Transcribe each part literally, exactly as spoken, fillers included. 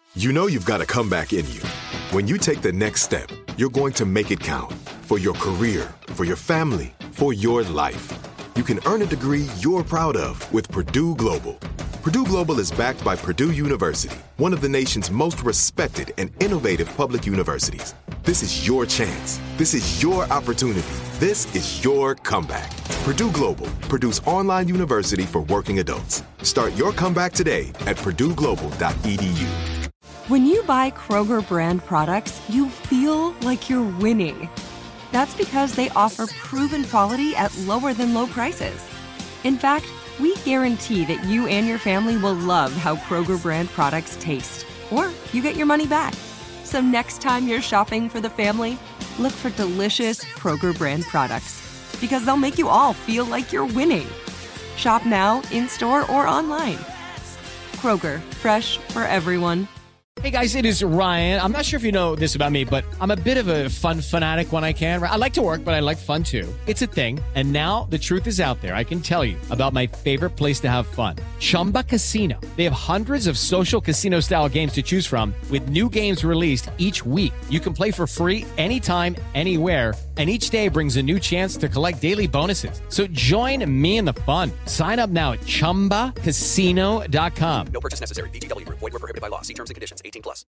You know you've got a comeback in you. When you take the next step, you're going to make it count for your career, for your family, for your life. You can earn a degree you're proud of with Purdue Global. Purdue Global is backed by Purdue University, one of the nation's most respected and innovative public universities. This is your chance. This is your opportunity. This is your comeback. Purdue Global, Purdue's online university for working adults. Start your comeback today at purdue global dot e d u. When you buy Kroger brand products, you feel like you're winning. That's because they offer proven quality at lower than low prices. In fact, we guarantee that you and your family will love how Kroger brand products taste, or you get your money back. So next time you're shopping for the family, look for delicious Kroger brand products, because they'll make you all feel like you're winning. Shop now, in-store, or online. Kroger, fresh for everyone. Hey guys, it is Ryan. I'm not sure if you know this about me, but I'm a bit of a fun fanatic when I can. I like to work, but I like fun too. It's a thing. And now the truth is out there. I can tell you about my favorite place to have fun. Chumba Casino. They have hundreds of social casino style games to choose from with new games released each week. You can play for free anytime, anywhere. And each day brings a new chance to collect daily bonuses. So join me in the fun. Sign up now at chumba casino dot com. No purchase necessary. V G W. Void where prohibited by law. See terms and conditions. eighteen plus.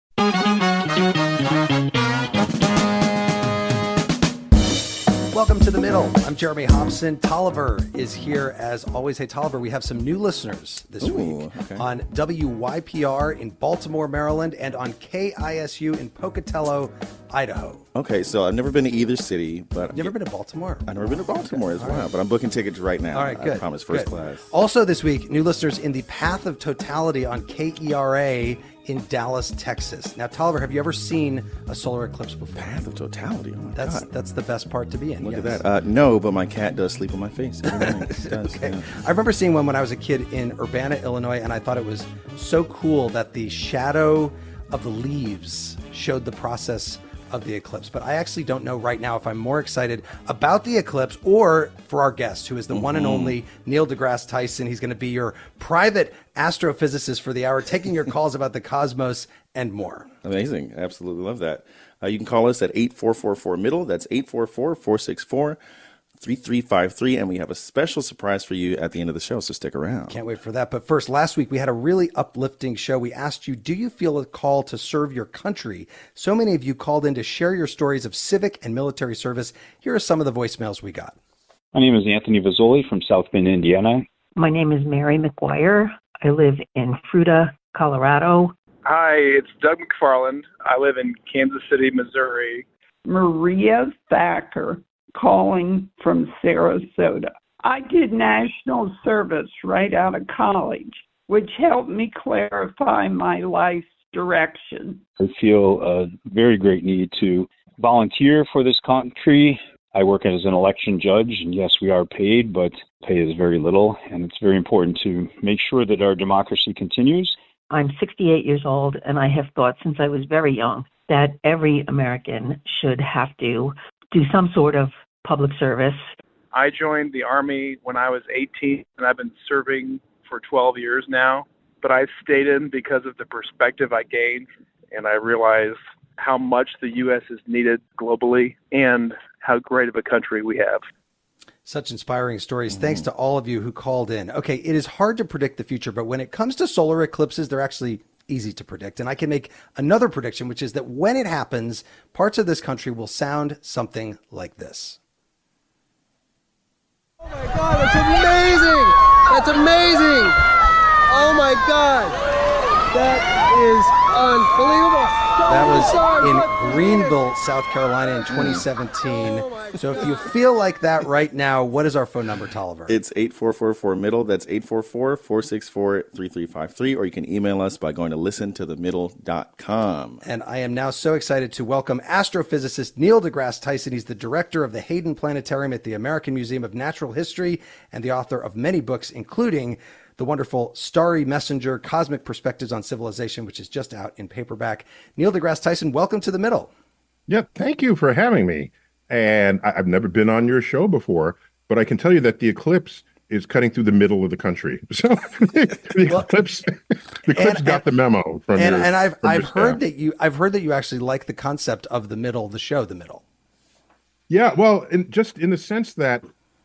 Welcome to The Middle. I'm Jeremy Hobson. Tolliver is here as always. Hey, Tolliver, we have some new listeners this Ooh, week okay. on W Y P R in Baltimore, Maryland, and on K I S U in Pocatello, Idaho. Okay, so I've never been to either city, but... You've never been to Baltimore? I've never been to Baltimore Okay. as well, right. But I'm booking tickets right now. All right, good. I promise, first good. class. Also this week, new listeners in the Path of Totality on K E R A in Dallas, Texas. Now, Tolliver, have you ever seen a solar eclipse before? Path of Totality. Oh my That's God. that's the best part to be in. Look yes. at that. Uh, no, but my cat does sleep on my face every night. It does, Okay. yeah. I remember seeing one when I was a kid in Urbana, Illinois, and I thought it was so cool that the shadow of the leaves showed the process of the eclipse. But I actually don't know right now if I'm more excited about the eclipse or for our guest, who is the mm-hmm. one and only Neil deGrasse Tyson. He's going to be your private astrophysicist for the hour, taking your calls about the cosmos and more. Amazing. Absolutely love that. Uh, you can call us at eight four four four middle. That's eight four four, four six four, three three five three. And we have a special surprise for you at the end of the show, so stick around. Can't wait for that. But first, last week we had a really uplifting show. We asked you, do you feel a call to serve your country? So many of you called in to share your stories of civic and military service. Here are some of the voicemails we got. My name is Anthony Vazzoli from South Bend, Indiana. My name is Mary McGuire. I live in Fruita, Colorado. Hi, it's Doug McFarland. I live in Kansas City, Missouri. Maria Thacker, calling from Sarasota. I did national service right out of college, which helped me clarify my life's direction. I feel a very great need to volunteer for this country. I work as an election judge, and yes, we are paid, but pay is very little, and it's very important to make sure that our democracy continues. I'm sixty-eight years old, and I have thought since I was very young that every American should have to do some sort of public service. I joined the Army when I was eighteen, and I've been serving for twelve years now. But I stayed in because of the perspective I gained, and I realized how much the U S is needed globally and how great of a country we have. Such inspiring stories. Thanks to all of you who called in. Okay, it is hard to predict the future, but when it comes to solar eclipses, they're actually easy to predict. And I can make another prediction, which is that when it happens, parts of this country will sound something like this. Oh my God, that's amazing! That's amazing! Oh my God! That is unbelievable! That was in Greenville, South Carolina in twenty seventeen. So if you feel like that right now, what is our phone number, Tolliver? It's eight four four four middle. That's eight four four, four six four, three three five three. Or you can email us by going to listen to the middle dot com. And I am now so excited to welcome astrophysicist Neil deGrasse Tyson. He's the director of the Hayden Planetarium at the American Museum of Natural History and the author of many books, including the wonderful Starry Messenger, Cosmic Perspectives on Civilization, which is just out in paperback. Neil deGrasse Tyson, welcome to The Middle. Yeah, thank you for having me. And I- I've never been on your show before, but I can tell you that the eclipse is cutting through the middle of the country. So the Well, Eclipse, the Eclipse and- got the memo from and your, and I've from your I've heard staff. that you I've heard that you actually like the concept of the middle, the show, the middle. Yeah, well, in, just in the sense that,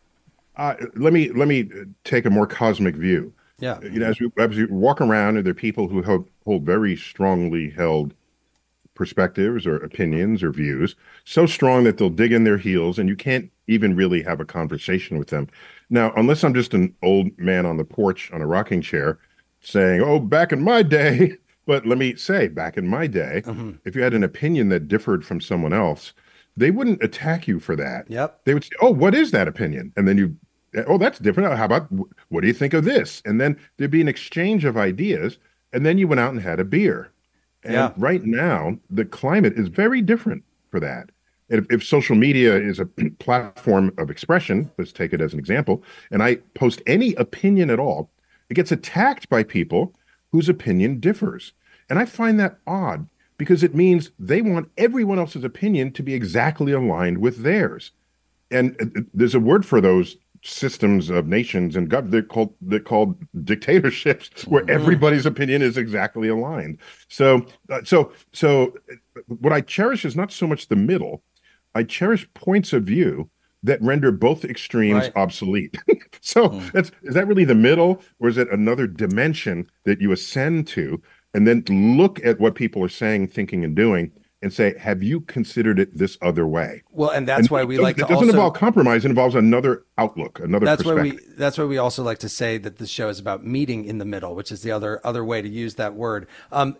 uh, let me let me take a more cosmic view. Yeah. You know, as we, as we walk around, and there are people who hold, hold very strongly held perspectives or opinions or views, so strong that they'll dig in their heels, and you can't even really have a conversation with them. Now, unless I'm just an old man on the porch on a rocking chair saying, "Oh, back in my day," but let me say, back in my day, Mm-hmm. if you had an opinion that differed from someone else, they wouldn't attack you for that. Yep. They would say, "Oh, what is that opinion?" And then you, "Oh, that's different. How about, what do you think of this?" And then there'd be an exchange of ideas, and then you went out and had a beer. And Yeah. right now, the climate is very different for that. If, if social media is a platform of expression, let's take it as an example, and I post any opinion at all, it gets attacked by people whose opinion differs. And I find that odd, because it means they want everyone else's opinion to be exactly aligned with theirs. And uh, there's a word for those systems of nations and gov- they're called they're called dictatorships, where Mm-hmm. everybody's opinion is exactly aligned. So, uh, so, so, uh, what I cherish is not so much the middle. I cherish points of view that render both extremes Right. obsolete. So, that's, is that really the middle, or is it another dimension that you ascend to, and then look at what people are saying, thinking, and doing, and say, have you considered it this other way? Well, and that's And why it we doesn't- like to it doesn't also involve compromise. It involves another outlook, another that's why perspective. we that's why we also like to say that the show is about meeting in the middle, which is the other other way to use that word. Um,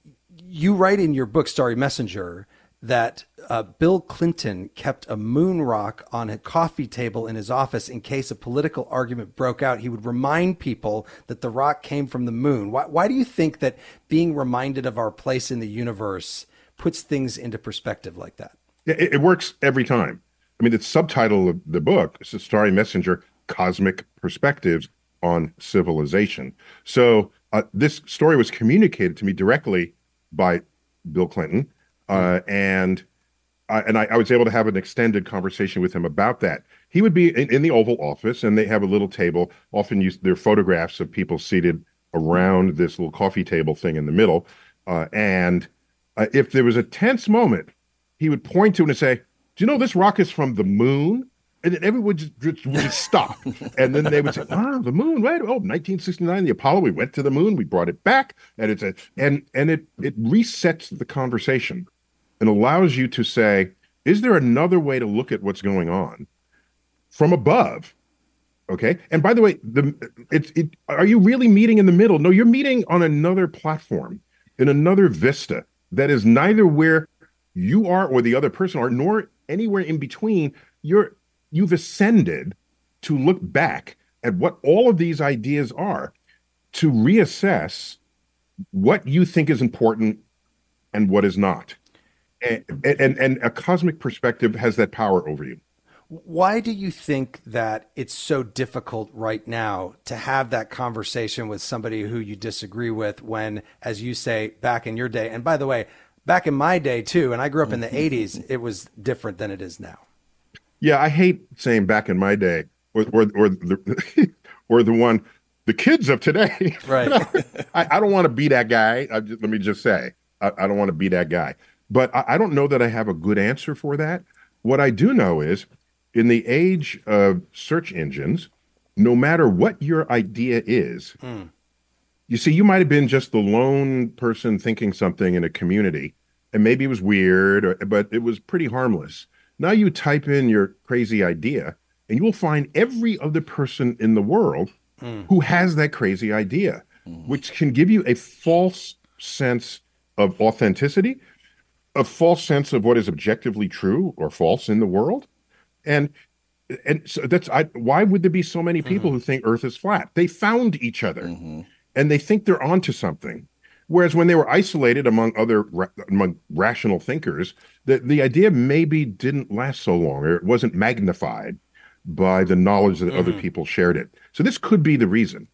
you write in your book, Starry Messenger, that uh, Bill Clinton kept a moon rock on a coffee table in his office in case a political argument broke out. He would remind people that the rock came from the moon. Why, why do you think that being reminded of our place in the universe puts things into perspective like that? It, it works every time. I mean, the subtitle of the book is Starry Messenger, Cosmic Perspectives on Civilization. So uh, this story was communicated to me directly by Bill Clinton, uh, and I, and I, I was able to have an extended conversation with him about that. He would be in, in the Oval Office, and they have a little table. Often use there are photographs of people seated around this little coffee table thing in the middle. Uh, and uh, if there was a tense moment, he would point to it and say, "Do you know this rock is from the moon?" And then everyone would just, just, would just stop. And then they would say, "Wow, the moon, right? Oh, nineteen sixty-nine, the Apollo, we went to the moon, we brought it back." And it's a, and and it it resets the conversation and allows you to say, is there another way to look at what's going on from above? Okay. And by the way, the it's it are you really meeting in the middle? No, you're meeting on another platform, in another vista that is neither where you are or the other person are, nor anywhere in between. You're you've ascended to look back at what all of these ideas are, to reassess what you think is important and what is not. And, and, and a cosmic perspective has that power over you. Why do you think that it's so difficult right now to have that conversation with somebody who you disagree with when, as you say, back in your day, and by the way, back in my day too, and I grew up in the eighties, it was different than it is now. Yeah, I hate saying back in my day, or or, or the or the one, the kids of today. Right. I, I don't want to be that guy. I just, let me just say, I, I don't want to be that guy. But I, I don't know that I have a good answer for that. What I do know is, in the age of search engines, no matter what your idea is, Mm. you see, you might have been just the lone person thinking something in a community, and maybe it was weird, or, but it was pretty harmless. Now you type in your crazy idea, and you will find every other person in the world Mm. who has that crazy idea, which can give you a false sense of authenticity, a false sense of what is objectively true or false in the world. And and so that's I, why would there be so many people who think Earth is flat? They found each other, and they think they're onto something. Whereas when they were isolated among other ra- among rational thinkers, the, the idea maybe didn't last so long, or it wasn't magnified by the knowledge that other Mhm. people shared it. So this could be the reason.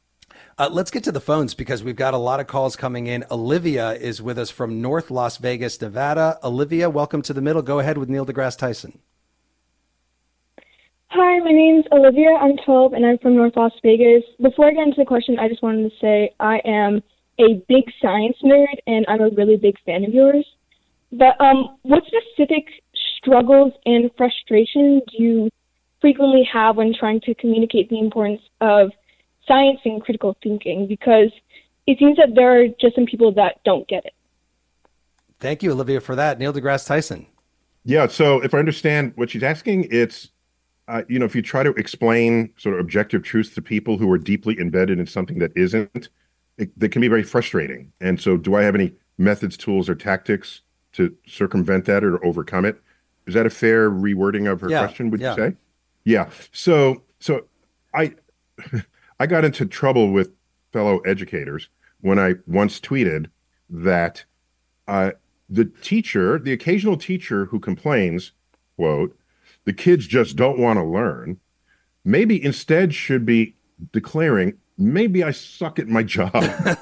Uh, let's get to the phones because we've got a lot of calls coming in. Olivia is with us from North Las Vegas, Nevada. Olivia, welcome to the middle. Go ahead with Neil deGrasse Tyson. Hi, my name's Olivia. I'm twelve, and I'm from North Las Vegas. Before I get into the question, I just wanted to say I am a big science nerd, and I'm a really big fan of yours. But um, what specific struggles and frustration do you frequently have when trying to communicate the importance of science and critical thinking? Because it seems that there are just some people that don't get it. Thank you, Olivia, for that. Neil deGrasse Tyson. Yeah. So if I understand what she's asking, it's, uh, you know, if you try to explain sort of objective truths to people who are deeply embedded in something that isn't, it, they can be very frustrating. And so do I have any methods, tools, or tactics to circumvent that or overcome it? Is that a fair rewording of her Yeah, question, would yeah. you say? Yeah. So, so I, I got into trouble with fellow educators when I once tweeted that uh, the teacher, the occasional teacher who complains, quote, the kids just don't want to learn, maybe instead should be declaring, maybe I suck at my job.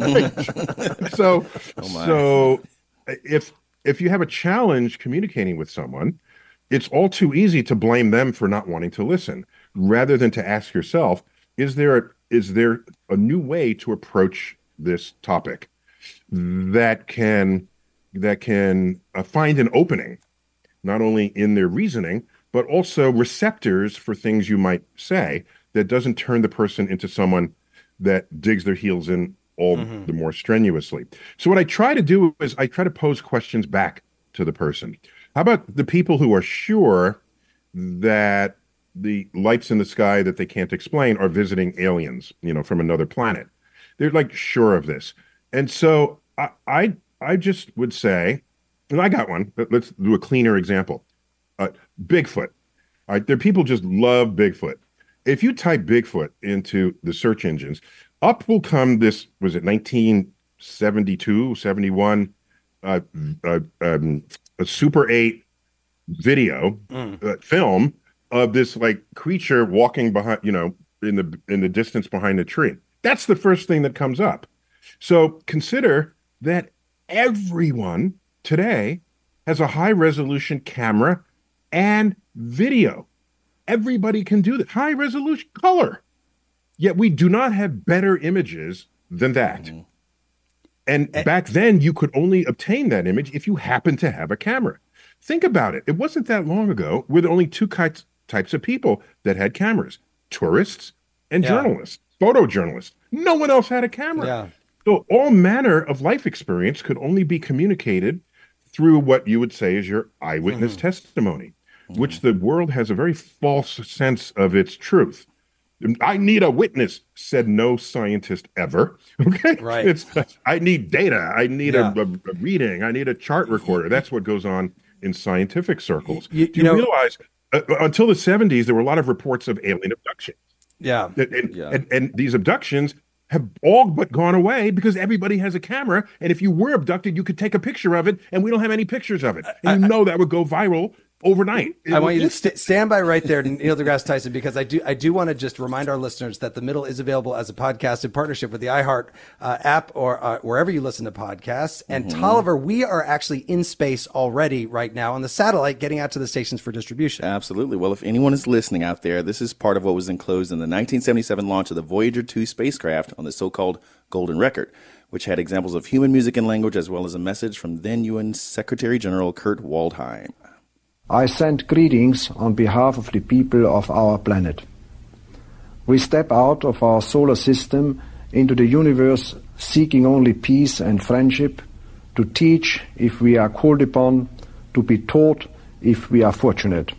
so, Oh my. so if if you have a challenge communicating with someone, it's all too easy to blame them for not wanting to listen, rather than to ask yourself, is there a, is there a new way to approach this topic that can that can uh, find an opening, not only in their reasoning, but also receptors for things you might say that doesn't turn the person into someone that digs their heels in all Mhm. the more strenuously. So what I try to do is I try to pose questions back to the person. How about the people who are sure that the lights in the sky that they can't explain are visiting aliens, you know, from another planet? They're like sure of this. And so I I, I just would say, and I got one, but let's do a cleaner example. Uh, Bigfoot. All right, there people just love Bigfoot. If you type Bigfoot into the search engines, up will come this, was it nineteen seventy-two, seventy-one, uh, uh, um, a Super eight video, Mm. uh, film of this like creature walking behind, you know, in the in the distance behind a tree. That's the first thing that comes up. So consider that everyone today has a high resolution camera and video. Everybody can do that. High resolution color. Yet we do not have better images than that. Mm-hmm. And back then, you could only obtain that image if you happened to have a camera. Think about it. It wasn't that long ago where there were only two ki- types of people that had cameras: tourists and Yeah. journalists, photojournalists. No one else had a camera. Yeah. So all manner of life experience could only be communicated through what you would say is your eyewitness Mhm. testimony, which the world has a very false sense of its truth. I need a witness, said no scientist ever. Okay, Right. It's I need data. I need Yeah. a, a, a reading. I need a chart recorder. That's what goes on in scientific circles. You- Do you you know- realize uh, until the seventies there were a lot of reports of alien abduction, Yeah. and, and, Yeah. and, and these abductions have all but gone away because everybody has a camera, and if you were abducted, you could take a picture of it, and we don't have any pictures of it, and you know that would go viral overnight. It I would want you to instantly. st- stand by right there, Neil deGrasse Tyson, because I do I do want to just remind our listeners that The Middle is available as a podcast in partnership with the iHeart uh, app or uh, wherever you listen to podcasts. And Mm-hmm. Tolliver, we are actually in space already right now on the satellite, getting out to the stations for distribution. Absolutely. Well, if anyone is listening out there, this is part of what was enclosed in the nineteen seventy-seven launch of the Voyager two spacecraft on the so-called Golden Record, which had examples of human music and language as well as a message from then U N Secretary General Kurt Waldheim. I send greetings on behalf of the people of our planet. We step out of our solar system into the universe seeking only peace and friendship, to teach if we are called upon, to be taught if we are fortunate.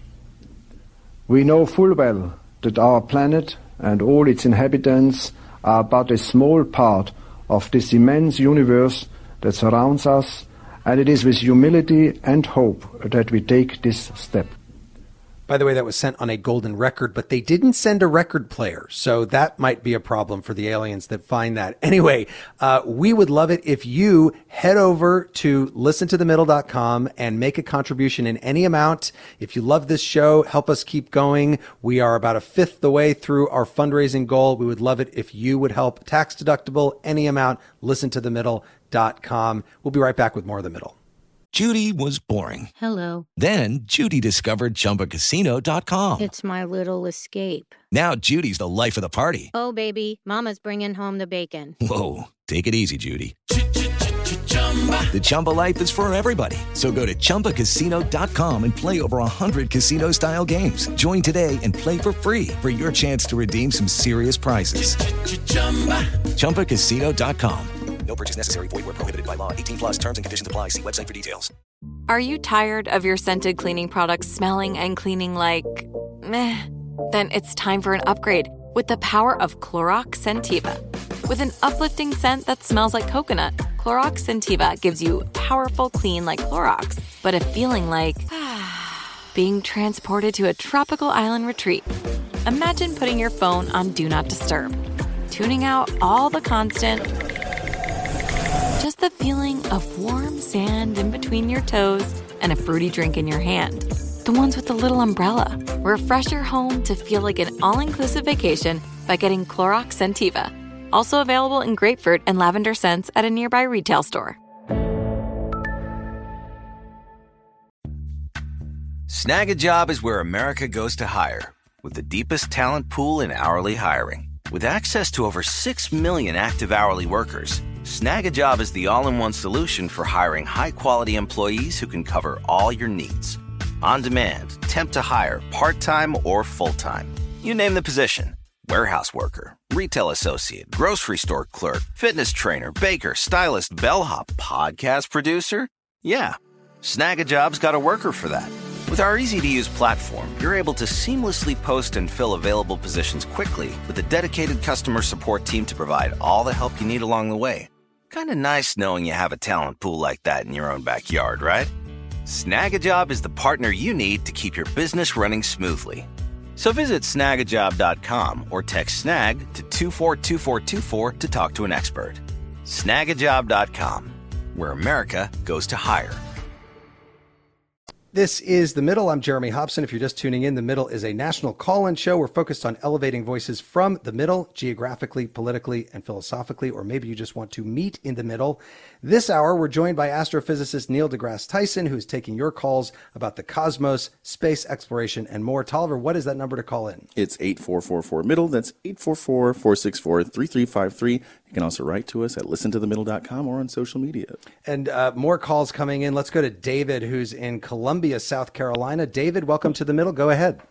We know full well that our planet and all its inhabitants are but a small part of this immense universe that surrounds us, and it is with humility and hope that we take this step. By the way, that was sent on a golden record, but they didn't send a record player. So that might be a problem for the aliens that find that. Anyway, uh, we would love it if you head over to listen to the middle dot com and make a contribution in any amount. If you love this show, help us keep going. We are about a fifth the way through our fundraising goal. We would love it if you would help. Tax deductible, any amount, listen to the middle dot com. We'll be right back with more of The Middle. Judy was boring. Hello. Then Judy discovered Chumba Casino dot com. It's my little escape. Now Judy's the life of the party. Oh, baby, mama's bringing home the bacon. Whoa, take it easy, Judy. The Chumba life is for everybody. So go to Chumba Casino dot com and play over one hundred casino-style games. Join today and play for free for your chance to redeem some serious prizes. Chumba Casino dot com. No purchase necessary. Void where prohibited by law. eighteen plus terms and conditions apply. See website for details. Are you tired of your scented cleaning products smelling and cleaning like meh? Then it's time for an upgrade with the power of Clorox Scentiva. With an uplifting scent that smells like coconut, Clorox Scentiva gives you powerful clean like Clorox, but a feeling like being transported to a tropical island retreat. Imagine putting your phone on Do Not Disturb, tuning out all the constant, just the feeling of warm sand in between your toes and a fruity drink in your hand. The ones with the little umbrella. Refresh your home to feel like an all-inclusive vacation by getting Clorox Scentiva. Also available in grapefruit and lavender scents at a nearby retail store. Snag a Job is where America goes to hire, with the deepest talent pool in hourly hiring. With access to over six million active hourly workers, Snag a Job is the all-in-one solution for hiring high-quality employees who can cover all your needs. On demand, temp to hire, part-time or full-time. You name the position. Warehouse worker, retail associate, grocery store clerk, fitness trainer, baker, stylist, bellhop, podcast producer. Yeah, Snag a Job's got a worker for that. With our easy-to-use platform, you're able to seamlessly post and fill available positions quickly with a dedicated customer support team to provide all the help you need along the way. Kind of nice knowing you have a talent pool like that in your own backyard, right? Snag a Job is the partner you need to keep your business running smoothly. So visit snag a job dot com or text SNAG to two four two four two four to talk to an expert. snag a job dot com, where America goes to hire. This is The Middle. I'm Jeremy Hobson. If you're just tuning in, The Middle is a national call-in show. We're focused on elevating voices from the middle, geographically, politically, and philosophically, or maybe you just want to meet in the middle. This hour, we're joined by astrophysicist Neil deGrasse Tyson, who's taking your calls about the cosmos, space exploration, and more. Tolliver, what is that number to call in? It's eight four four four middle. That's eight four four, four six four, three three five three. You can also write to us at listen to the middle dot com or on social media. And uh, more calls coming in. Let's go to David, who's in Columbia, South Carolina. David, welcome to The Middle. Go ahead.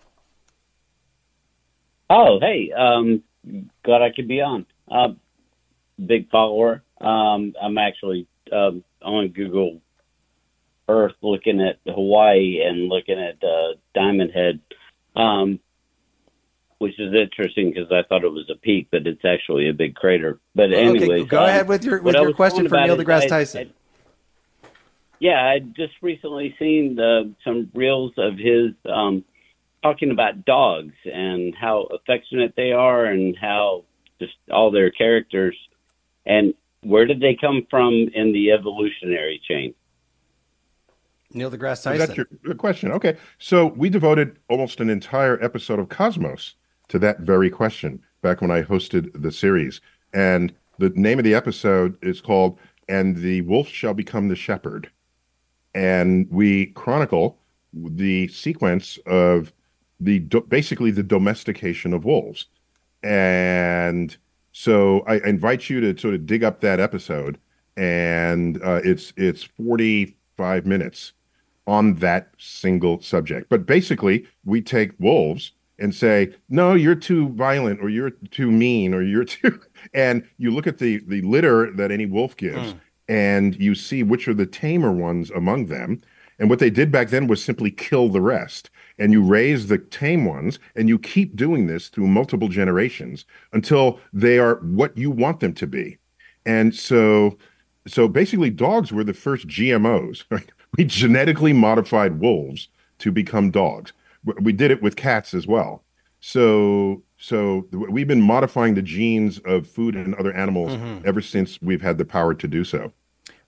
Oh, hey. Um, glad I could be on. Uh, big follower. Um, I'm actually um, on Google Earth looking at Hawaii and looking at uh, Diamond Head, um, which is interesting because I thought it was a peak, but it's actually a big crater. But anyways, okay, go um, ahead with your with your question for Neil deGrasse Tyson. I, yeah, I just recently seen the, some reels of his um, talking about dogs and how affectionate they are and how just all their characters. And where did they come from in the evolutionary chain? Neil deGrasse Tyson. That's your, your question. Okay. So we devoted almost an entire episode of Cosmos to that very question back when I hosted the series. And the name of the episode is called And the Wolf Shall Become the Shepherd. And we chronicle the sequence of the basically the domestication of wolves. And so I invite you to sort of dig up that episode, and uh, it's it's forty-five minutes on that single subject. But basically, we take wolves and say, no, you're too violent, or you're too mean, or you're too... And you look at the, the litter that any wolf gives, mm. and you see which are the tamer ones among them. And what they did back then was simply kill the rest. And you raise the tame ones, and you keep doing this through multiple generations until they are what you want them to be. And so, so basically, dogs were the first G M Os. Right? We genetically modified wolves to become dogs. We did it with cats as well. So, so we've been modifying the genes of food and other animals mm-hmm. ever since we've had the power to do so.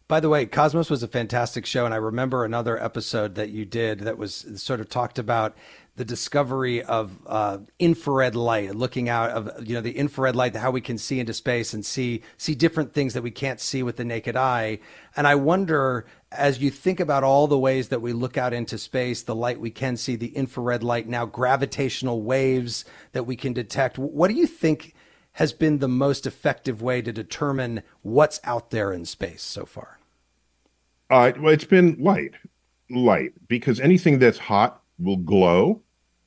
By the way, Cosmos was a fantastic show, and I remember another episode that you did that was sort of talked about the discovery of uh, infrared light, looking out of, you know, the infrared light, how we can see into space and see see different things that we can't see with the naked eye. And I wonder, as you think about all the ways that we look out into space, the light we can see, the infrared light, now gravitational waves that we can detect, what do you think has been the most effective way to determine what's out there in space so far? Uh, well, it's been light, light, because anything that's hot will glow.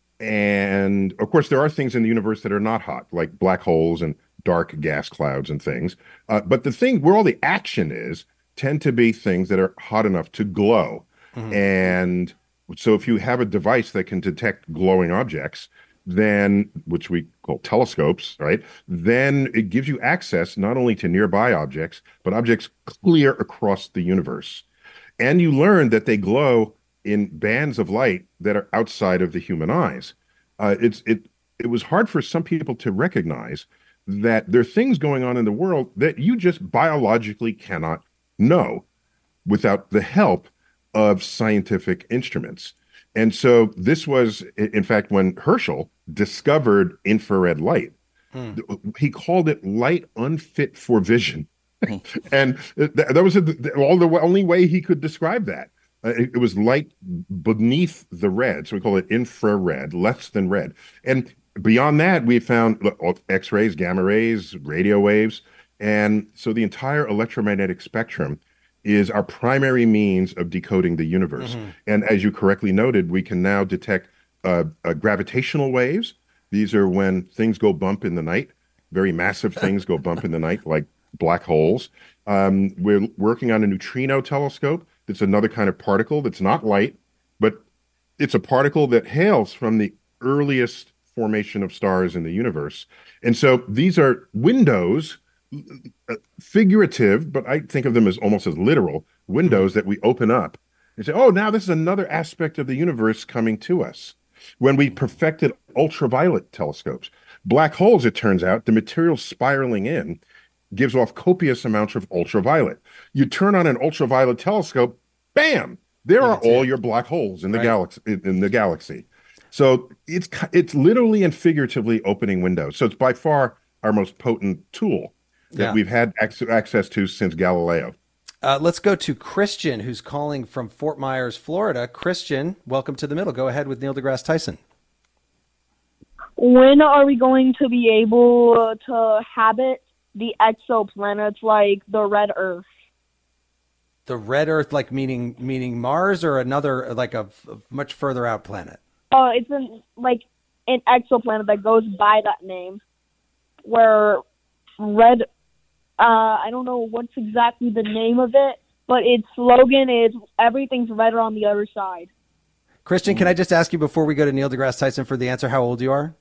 And of course, there are things in the universe that are not hot, like black holes and dark gas clouds and things. Uh, but the thing where all the action is tend to be things that are hot enough to glow. Mm-hmm. And so if you have a device that can detect glowing objects, then, which we call telescopes, right? Then it gives you access not only to nearby objects, but objects clear across the universe. And you learn that they glow in bands of light that are outside of the human eyes. Uh, it's it it was hard for some people to recognize that there are things going on in the world that you just biologically cannot know without the help of scientific instruments. And so this was, in fact, when Herschel discovered infrared light, hmm. he called it light unfit for vision. And that was a, all the only way he could describe that. Uh, it, it was light beneath the red, so we call it infrared, less than red. And beyond that, we found X-rays, gamma rays, radio waves. And so the entire electromagnetic spectrum is our primary means of decoding the universe. Mm-hmm. And as you correctly noted, we can now detect uh, uh, gravitational waves. These are when things go bump in the night, very massive things go bump in the night, like black holes. Um, we're working on a neutrino telescope. That's another kind of particle that's not light, but it's a particle that hails from the earliest formation of stars in the universe. And so these are windows, uh, figurative, but I think of them as almost as literal windows that we open up and say, oh, now this is another aspect of the universe coming to us. When we perfected ultraviolet telescopes, black holes, it turns out, the material spiraling in gives off copious amounts of ultraviolet. You turn on an ultraviolet telescope, bam, there are all your black holes in the right. galaxy. In, in the galaxy. So it's it's literally and figuratively opening windows. So it's by far our most potent tool that yeah. we've had ac- access to since Galileo. Uh, let's go to Christian, who's calling from Fort Myers, Florida. Christian, welcome to The Middle. Go ahead with Neil deGrasse Tyson. When are we going to be able to habit the exoplanets like the red Earth? The red Earth, like meaning meaning Mars, or another, like a, a much further out planet? Oh, uh, it's an, like an exoplanet that goes by that name, where red, uh, I don't know what's exactly the name of it, but its slogan is everything's redder on the other side. Christian, can I just ask you before we go to Neil deGrasse Tyson for the answer, how old you are?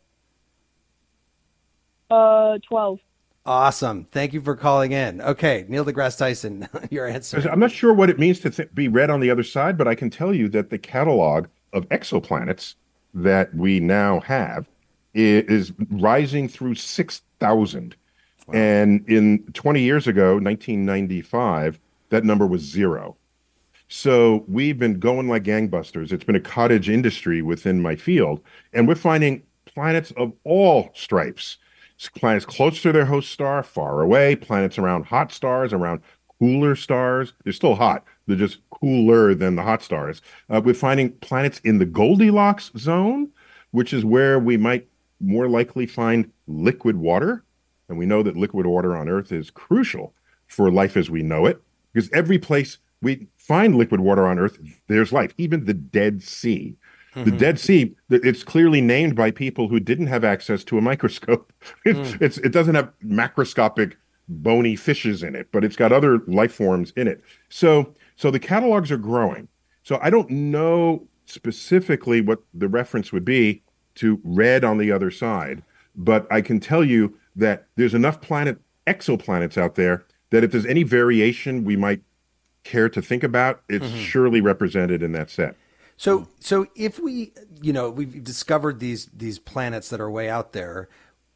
Uh, twelve. Awesome. Thank you for calling in. Okay, Neil deGrasse Tyson, your answer. I'm not sure what it means to th- be red on the other side, but I can tell you that the catalog of exoplanets that we now have is, is rising through six thousand. Wow. And in twenty years ago, nineteen ninety-five, that number was zero. So we've been going like gangbusters. It's been a cottage industry within my field, and we're finding planets of all stripes. Planets close to their host star, far away, planets around hot stars, around cooler stars. They're still hot. They're just cooler than the hot stars. Uh, we're finding planets in the Goldilocks zone, which is where we might more likely find liquid water. And we know that liquid water on Earth is crucial for life as we know it, because every place we find liquid water on Earth, there's life, even the Dead Sea. Mm-hmm. The Dead Sea, it's clearly named by people who didn't have access to a microscope. It, mm. it's, it doesn't have macroscopic bony fishes in it, but it's got other life forms in it. So, so the catalogs are growing. So I don't know specifically what the reference would be to red on the other side, but I can tell you that there's enough planet exoplanets out there that if there's any variation we might care to think about, it's mm-hmm. surely represented in that set. So, so if we, you know, we've discovered these these planets that are way out there,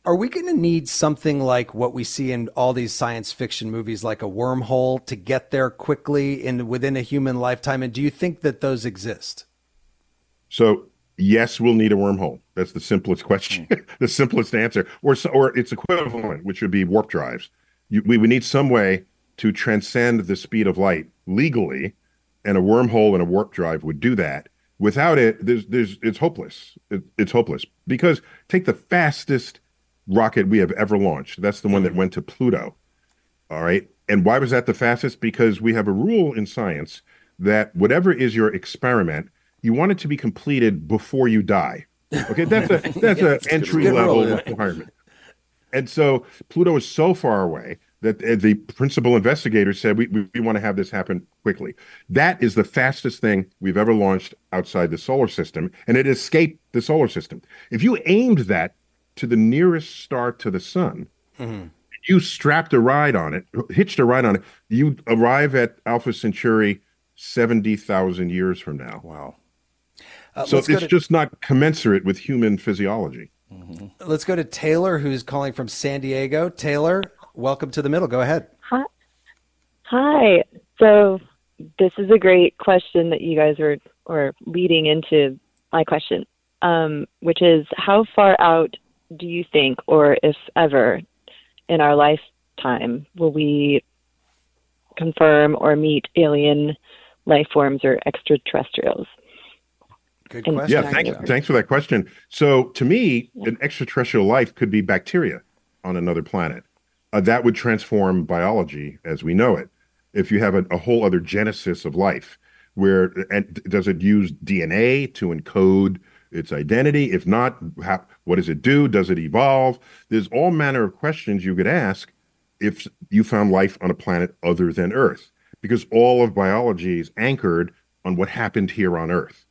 Are we going to need something like what we see in all these science fiction movies, like a wormhole, to get there quickly in within a human lifetime? And do you think that those exist? So yes, we'll need a wormhole. That's the simplest question, the simplest answer, or or its equivalent, which would be warp drives. You, we would need some way to transcend the speed of light legally, and a wormhole and a warp drive would do that. Without it, there's there's it's hopeless. It, it's hopeless because take the fastest rocket we have ever launched. That's the one that went to Pluto. All right. And why was that the fastest? Because we have a rule in science that whatever is your experiment, you want it to be completed before you die. Okay. That's a that's an entry level rule, yeah. requirement. And so Pluto is so far away that the principal investigator said, we, we, we want to have this happen quickly. That is the fastest thing we've ever launched outside the solar system. And it escaped the solar system. If you aimed that to the nearest star to the sun, mm-hmm. you strapped a ride on it, hitched a ride on it, you arrive at Alpha Centauri seventy thousand years from now. Wow. Uh, so it's to, just not commensurate with human physiology. Mm-hmm. Let's go to Taylor, who's calling from San Diego. Taylor, welcome to the middle. Go ahead. Hi. Hi. So this is a great question that you guys are, are leading into my question, um, which is how far out do you think, or if ever in our lifetime, will we confirm or meet alien life forms or extraterrestrials? Good question. Yeah, thanks, thanks for that question. So to me, yeah. an extraterrestrial life could be bacteria on another planet. Uh, that would transform biology as we know it. If you have a, a whole other genesis of life, where and does it use D N A to encode its identity? If not, how, what does it do? Does it evolve? There's all manner of questions you could ask if you found life on a planet other than Earth, because all of biology is anchored on what happened here on Earth.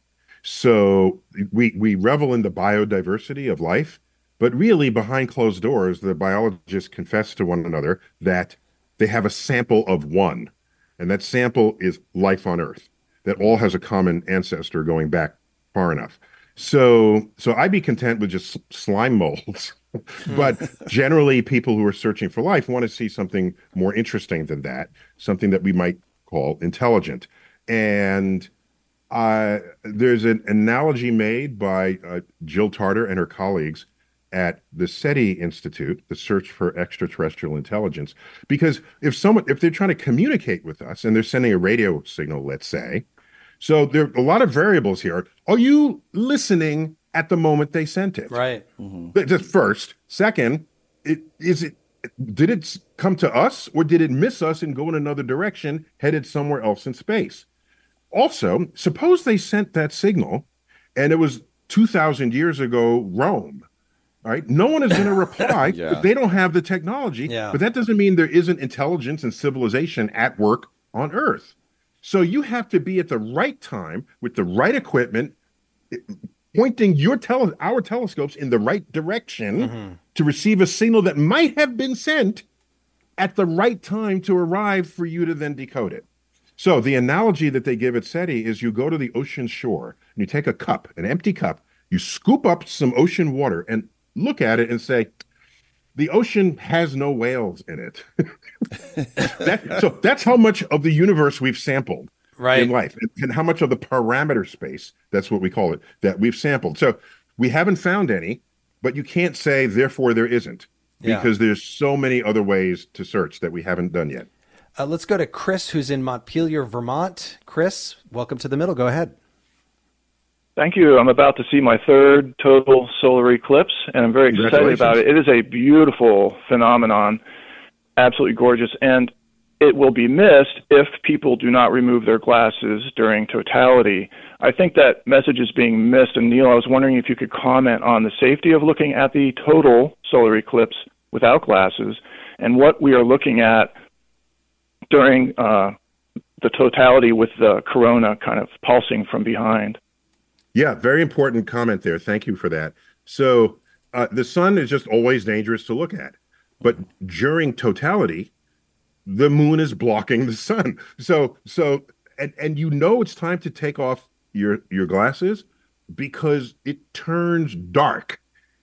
So we we revel in the biodiversity of life, but really behind closed doors, the biologists confess to one another that they have a sample of one, and that sample is life on Earth, that all has a common ancestor going back far enough. So, so I'd be content with just slime molds, but generally people who are searching for life want to see something more interesting than that, something that we might call intelligent. And uh, there's an analogy made by uh, Jill Tarter and her colleagues at the SETI Institute, the Search for Extraterrestrial Intelligence, because if someone, if they're trying to communicate with us and they're sending a radio signal, let's say, so there are a lot of variables here. Are you listening at the moment they sent it? Right. Mm-hmm. Just first. Second, it, is it did it come to us or did it miss us and go in another direction, headed somewhere else in space? Also, suppose they sent that signal and it was two thousand years ago Rome. All right. No one is going to reply. yeah. They don't have the technology. Yeah. But that doesn't mean there isn't intelligence and civilization at work on Earth. So you have to be at the right time with the right equipment, pointing your tele- our telescopes in the right direction mm-hmm. to receive a signal that might have been sent at the right time to arrive for you to then decode it. So the analogy that they give at SETI is you go to the ocean shore and you take a cup, an empty cup, you scoop up some ocean water and look at it and say, the ocean has no whales in it. that, so that's how much of the universe we've sampled right. in life, and, and how much of the parameter space, that's what we call it, that we've sampled. So we haven't found any, but you can't say, therefore there isn't, yeah. because there's so many other ways to search that we haven't done yet. Uh, let's go to Chris, who's in Montpelier, Vermont. Chris, welcome to the middle. Go ahead. Thank you. I'm about to see my third total solar eclipse, and I'm very excited about it. It is a beautiful phenomenon, absolutely gorgeous, and it will be missed if people do not remove their glasses during totality. I think that message is being missed, and Neil, I was wondering if you could comment on the safety of looking at the total solar eclipse without glasses and what we are looking at during uh, the totality with the corona kind of pulsing from behind. Yeah, very important comment there. Thank you for that. So uh, the sun is just always dangerous to look at. But during totality, the moon is blocking the sun. So, so and, and you know it's time to take off your, your glasses because it turns dark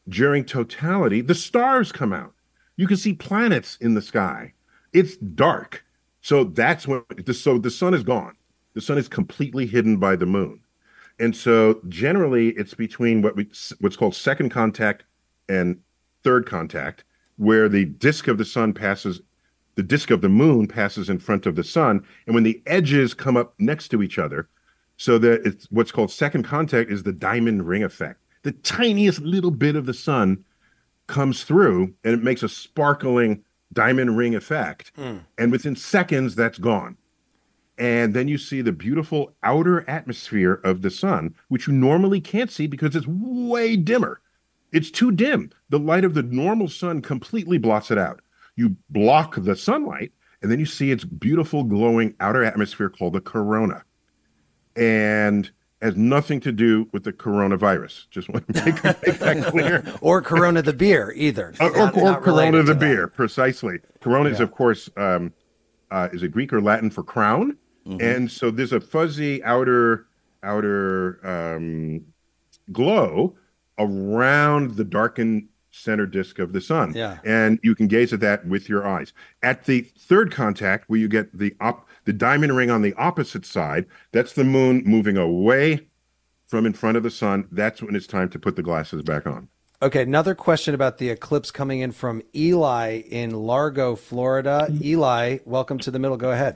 during totality, the stars come out. You can see planets in the sky. It's dark. So that's when, the, so the sun is gone. The sun is completely hidden by the moon. And so generally it's between what we, what's called second contact and third contact, where the disk of the sun passes, the disk of the moon passes in front of the sun. And when the edges come up next to each other, so that it's what's called second contact is the diamond ring effect. The tiniest little bit of the sun comes through and it makes a sparkling diamond ring effect. Mm. And within seconds, that's gone. And then you see the beautiful outer atmosphere of the sun, which you normally can't see because it's way dimmer. It's too dim. The light of the normal sun completely blots it out. You block the sunlight, and then you see its beautiful glowing outer atmosphere called the corona. And has nothing to do with the coronavirus. Just want to make, make that clear. Or Corona the beer, either. Or, not, or, or Corona the beer, that. Precisely. Corona yeah. is, of course, um, uh, is it Greek or Latin for crown? Mm-hmm. And so there's a fuzzy outer outer um, glow around the darkened center disk of the sun. Yeah. And you can gaze at that with your eyes. At the third contact, where you get the op- the diamond ring on the opposite side, that's the moon moving away from in front of the sun. That's when it's time to put the glasses back on. Okay, another question about the eclipse coming in from Eli in Largo, Florida. Eli, welcome to the middle. Go ahead.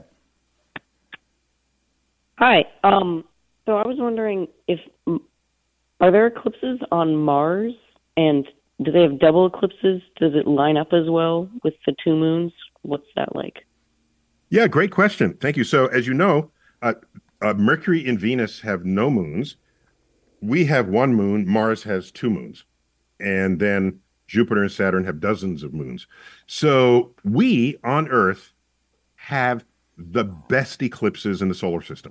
Hi. Um, so I was wondering if are there eclipses on Mars, and do they have double eclipses? Does it line up as well with the two moons? What's that like? Yeah, great question. Thank you. So as you know, uh, uh, Mercury and Venus have no moons. We have one moon. Mars has two moons. And then Jupiter and Saturn have dozens of moons. So we on Earth have the best eclipses in the solar system.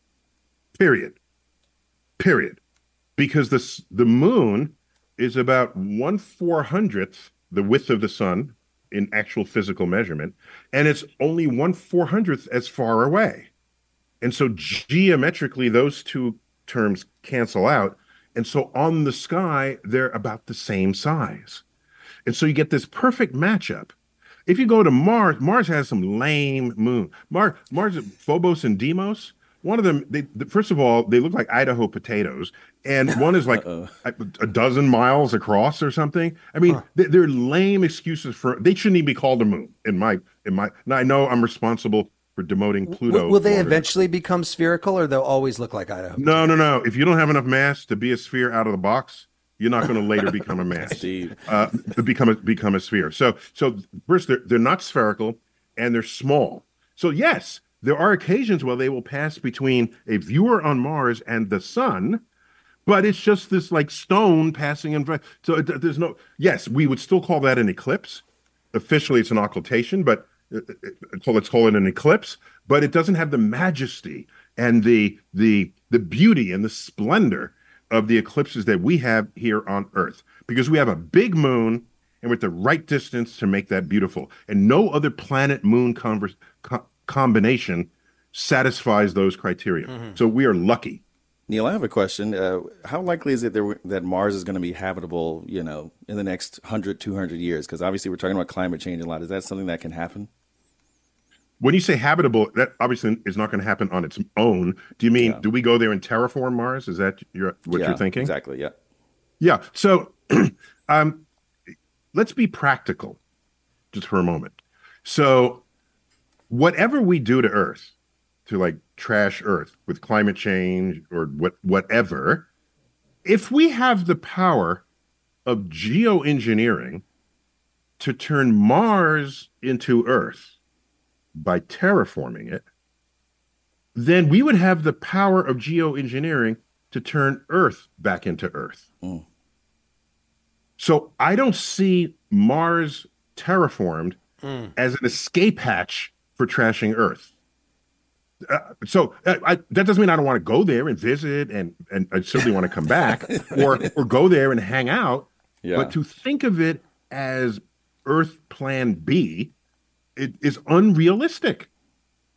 Period. Period. Because the, the moon is about one four hundredth the width of the sun in actual physical measurement, and it's only one four hundredth as far away. And so geometrically, those two terms cancel out. And so on the sky, they're about the same size. And so you get this perfect matchup. If you go to Mars, Mars has some lame moon. Mars, Mars, Phobos and Deimos, one of them, they, first of all, they look like Idaho potatoes. And one is like a, a dozen miles across or something. I mean, huh. they, they're lame excuses for, they shouldn't even be called a moon in my, in my, now I know I'm responsible for demoting Pluto. Will, will they eventually become spherical, or they'll always look like Idaho? No, no, no. If you don't have enough mass to be a sphere out of the box, you're not going to later become a mass. Steve. Uh, become a, become a sphere. So, so first they're, they're not spherical and they're small. So yes, there are occasions where they will pass between a viewer on Mars and the sun, but it's just this like stone passing in front. So it, there's no, yes, we would still call that an eclipse. Officially, it's an occultation, but it, it, let's call it an eclipse. But it doesn't have the majesty and the the the beauty and the splendor of the eclipses that we have here on Earth, because we have a big moon and we're at the right distance to make that beautiful. And no other planet-moon converse, co- combination satisfies those criteria. Mm-hmm. So we are lucky. Neil, I have a question. Uh, how likely is it that, that Mars is going to be habitable, you know, in the next one hundred, two hundred years? Because obviously we're talking about climate change a lot. Is that something that can happen? When you say habitable, that obviously is not going to happen on its own. Do you mean, yeah. do we go there and terraform Mars? Is that your, what yeah, you're thinking? Exactly, yeah. Yeah, so um, let's be practical just for a moment. So whatever we do to Earth, to like trash Earth with climate change or what whatever, if we have the power of geoengineering to turn Mars into Earth, by terraforming it, then we would have the power of geoengineering to turn Earth back into Earth. Mm. So I don't see Mars terraformed mm. as an escape hatch for trashing Earth. Uh, so uh, I, that doesn't mean I don't want to go there and visit, and, and I certainly want to come back or or go there and hang out. Yeah. But to think of it as Earth Plan B, it is unrealistic.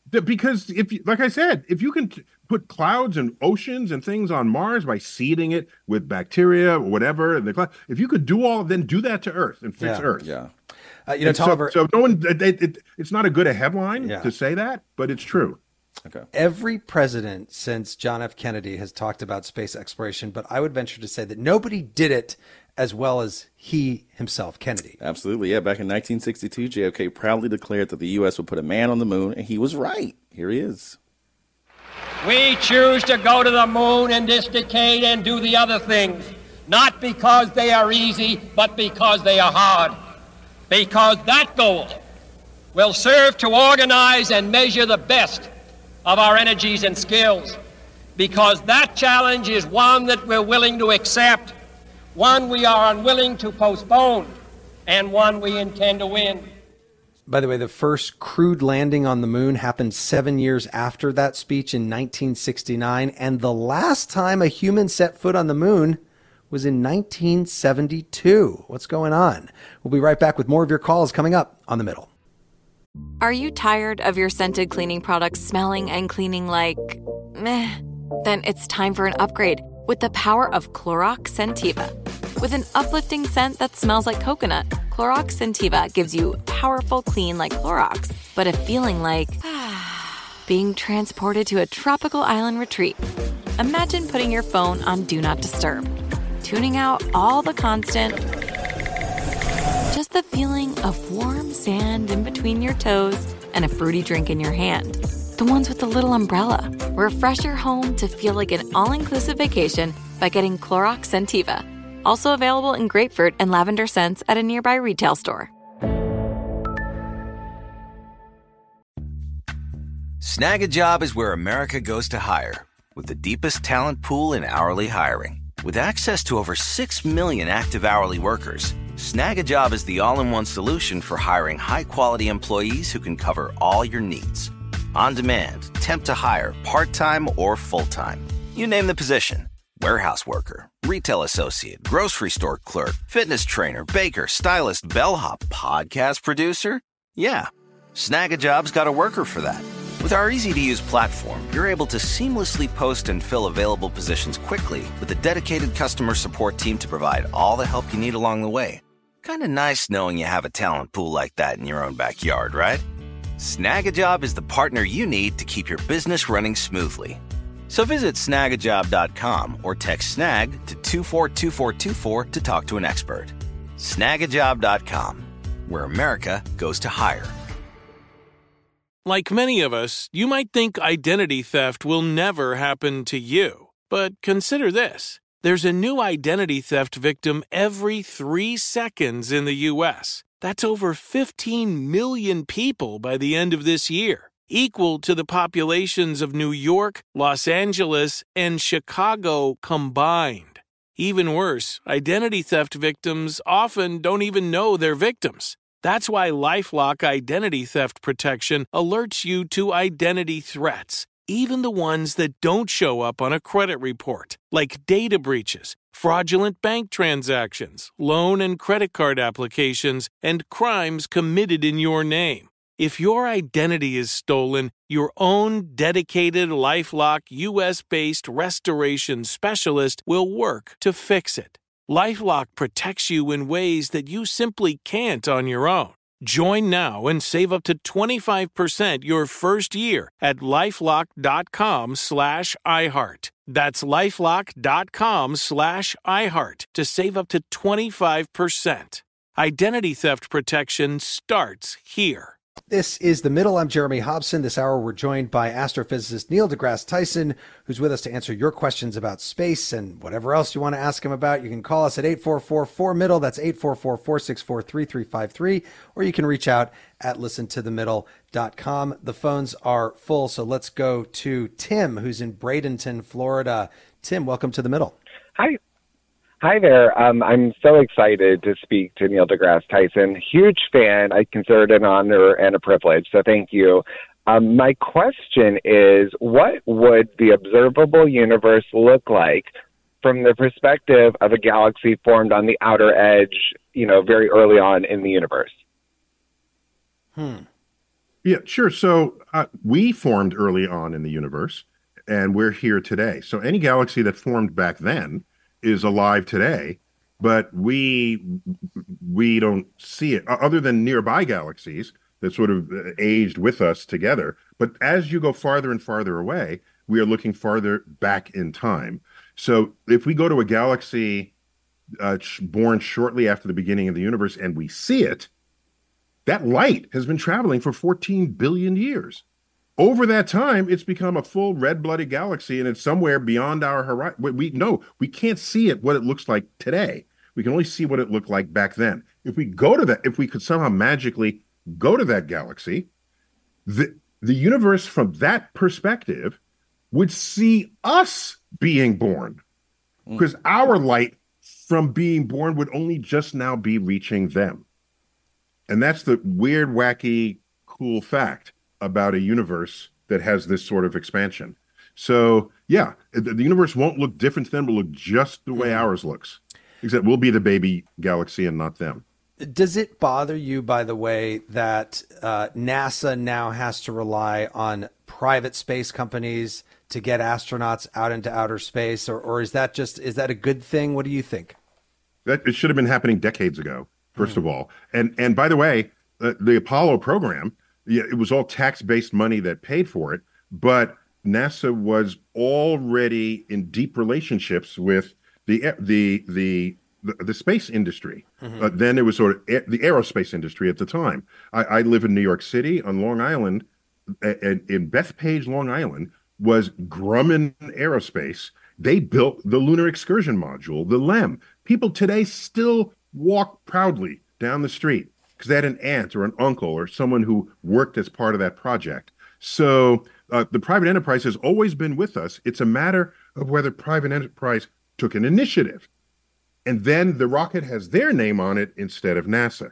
The- because if, you, like I said, if you can t- put clouds and oceans and things on Mars by seeding it with bacteria or whatever, and the cloud, if you could do all, then do that to Earth and fix Yeah. Earth. Yeah. Uh, you know, And so, Tolliver, so no one. It, it, it's not a good a headline Yeah. to say that, but it's true. Okay. every president since John F. Kennedy has talked about space exploration, but I would venture to say that nobody did it as well as he himself, Kennedy. Absolutely. Yeah. Back in nineteen sixty-two, J F K proudly declared that the U S would put a man on the moon, and he was right. Here he is. We choose to go to the moon in this decade and do the other things, not because they are easy, but because they are hard. Because that goal will serve to organize and measure the best of our energies and skills. Because that challenge is one that we're willing to accept, one we are unwilling to postpone, and one we intend to win. By the way, the first crewed landing on the moon happened seven years after that speech in nineteen sixty-nine. And the last time a human set foot on the moon was in nineteen seventy-two. What's going on? We'll be right back with more of your calls coming up on The Middle. Are you tired of your scented cleaning products smelling and cleaning like meh? Then it's time for an upgrade with the power of Clorox Scentiva. With an uplifting scent that smells like coconut, Clorox Scentiva gives you powerful clean like Clorox, but a feeling like being transported to a tropical island retreat. Imagine putting your phone on Do Not Disturb, tuning out all the constant, just the feeling of warm sand in between your toes and a fruity drink in your hand. The ones with the little umbrella. Refresh your home to feel like an all-inclusive vacation by getting Clorox Scentiva. Also available in grapefruit and lavender scents at a nearby retail store. Snag a Job is where America goes to hire, with the deepest talent pool in hourly hiring. With access to over six million active hourly workers, Snag a Job is the all-in-one solution for hiring high-quality employees who can cover all your needs. On demand, temp to hire, part-time or full-time. You name the position. Warehouse worker, retail associate, grocery store clerk, fitness trainer, baker, stylist, bellhop, podcast producer. Yeah, Snag a Job's got a worker for that. With our easy-to-use platform, you're able to seamlessly post and fill available positions quickly with a dedicated customer support team to provide all the help you need along the way. Kind of nice knowing you have a talent pool like that in your own backyard, right? Snag a Job is the partner you need to keep your business running smoothly. So visit snag a job dot com or text SNAG to two four two four two four to talk to an expert. snag a job dot com, where America goes to hire. Like many of us, you might think identity theft will never happen to you. But consider this. There's a new identity theft victim every three seconds in the U S. That's over fifteen million people by the end of this year, equal to the populations of New York, Los Angeles, and Chicago combined. Even worse, identity theft victims often don't even know they're victims. That's why LifeLock Identity Theft Protection alerts you to identity threats, even the ones that don't show up on a credit report, like data breaches, fraudulent bank transactions, loan and credit card applications, and crimes committed in your name. If your identity is stolen, your own dedicated LifeLock U S-based restoration specialist will work to fix it. LifeLock protects you in ways that you simply can't on your own. Join now and save up to twenty-five percent your first year at LifeLock.com slash iHeart. That's LifeLock.com slash iHeart to save up to twenty-five percent. Identity theft protection starts here. This is The Middle. I'm Jeremy Hobson. This hour, we're joined by astrophysicist Neil deGrasse Tyson, who's with us to answer your questions about space and whatever else you want to ask him about. You can call us at eight four four, four middle. That's eight four four, four six four, three three five three. Or you can reach out at listen to the middle dot com. The phones are full, so let's go to Tim, who's in Bradenton, Florida. Tim, welcome to The Middle. Hi. Hi there. Um, I'm so excited to speak to Neil deGrasse Tyson. Huge fan. I consider it an honor and a privilege, so thank you. Um, my question is, what would the observable universe look like from the perspective of a galaxy formed on the outer edge, you know, very early on in the universe? Hmm. Yeah, sure. So uh, we formed early on in the universe, and we're here today. So any galaxy that formed back then is alive today, but we we don't see it other than nearby galaxies that sort of uh, aged with us together. But as you go farther and farther away, we are looking farther back in time. So if we go to a galaxy uh, born shortly after the beginning of the universe and we see it, that light has been traveling for fourteen billion years. Over that time, it's become a full red-blooded galaxy, and it's somewhere beyond our horizon. We know we can't see it what it looks like today. We can only see what it looked like back then. If we go to that, if we could somehow magically go to that galaxy, the the universe from that perspective would see us being born, because mm. our light from being born would only just now be reaching them. And that's the weird, wacky, cool fact about a universe that has this sort of expansion. So, yeah, the, the universe won't look different to them. It'll look just the way mm. ours looks, except we'll be the baby galaxy and not them. Does it bother you, by the way, that uh, NASA now has to rely on private space companies to get astronauts out into outer space, or, or is that just is that a good thing? What do you think? That it should have been happening decades ago, first mm. of all. And and by the way, uh, the Apollo program, yeah, it was all tax-based money that paid for it, but NASA was already in deep relationships with the the the the, the space industry. Mm-hmm. Uh, then it was sort of a- the aerospace industry at the time. I, I live in New York City on Long Island, and in Bethpage, Long Island, was Grumman Aerospace. They built the Lunar Excursion Module, the L E M. People today still walk proudly down the street because they had an aunt or an uncle or someone who worked as part of that project. So uh, the private enterprise has always been with us. It's a matter of whether private enterprise took an initiative. And then the rocket has their name on it instead of NASA.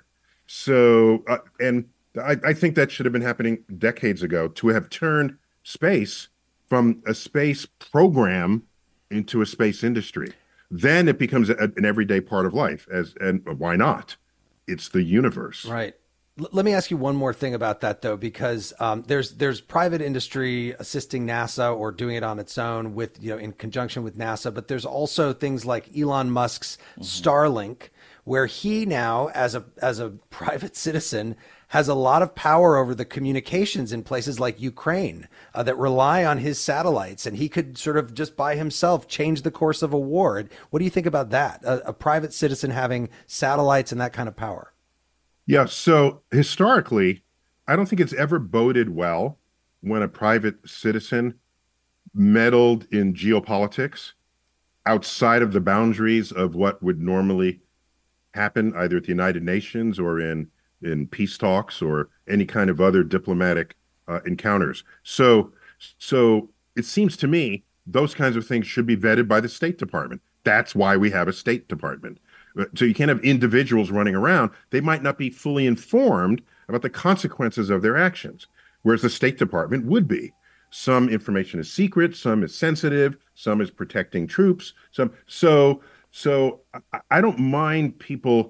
So, uh, and I, I think that should have been happening decades ago, to have turned space from a space program into a space industry. Then it becomes a, an everyday part of life. As and why not? It's the universe. Right. L- let me ask you one more thing about that, though, because um, there's there's private industry assisting NASA or doing it on its own with, you know, in conjunction with NASA. But there's also things like Elon Musk's mm-hmm. Starlink, where he now, as a as a private citizen, has a lot of power over the communications in places like Ukraine uh, that rely on his satellites. And he could sort of just by himself change the course of a war. What do you think about that? A, a private citizen having satellites and that kind of power? Yeah. So historically, I don't think it's ever boded well when a private citizen meddled in geopolitics outside of the boundaries of what would normally happen either at the United Nations or in in peace talks or any kind of other diplomatic uh, encounters. So, so it seems to me those kinds of things should be vetted by the State Department. That's why we have a State Department. So you can't have individuals running around. They might not be fully informed about the consequences of their actions, whereas the State Department would be. Some information is secret, some is sensitive, some is protecting troops. Some so so I, I don't mind people